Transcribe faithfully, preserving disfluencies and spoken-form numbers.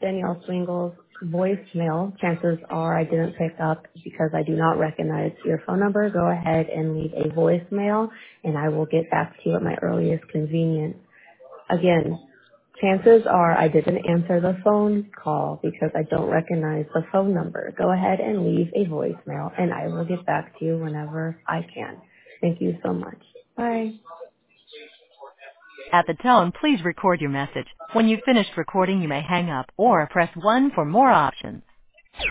Danielle Swingle's voicemail. Chances are I didn't pick up because I do not recognize your phone number. Go ahead and leave a voicemail, and I will get back to you at my earliest convenience. Again, chances are I didn't answer the phone call because I don't recognize the phone number. Go ahead and leave a voicemail, and I will get back to you whenever I can. Thank you so much. Bye. At the tone, please record your message. When you've finished recording, you may hang up or press one for more options.